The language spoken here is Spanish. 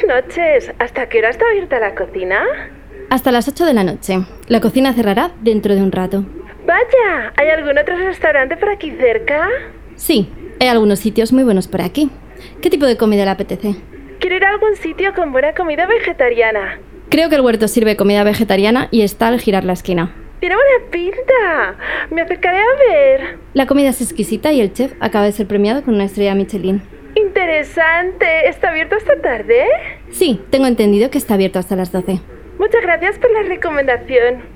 noches. ¿Hasta qué hora está abierta la cocina? Hasta las 8 de la noche. La cocina cerrará dentro de un rato. Vaya, ¿hay algún otro restaurante por aquí cerca? Sí, hay algunos sitios muy buenos por aquí. ¿Qué tipo de comida le apetece? Quiero ir a algún sitio con buena comida vegetariana. Creo que el huerto sirve comida vegetariana y está al girar la esquina. ¡Tiene buena pinta! Me acercaré a ver. La comida es exquisita y el chef acaba de ser premiado con una estrella Michelin. ¡Interesante! ¿Está abierto esta tarde? Sí, tengo entendido que está abierto hasta las 12. Muchas gracias por la recomendación.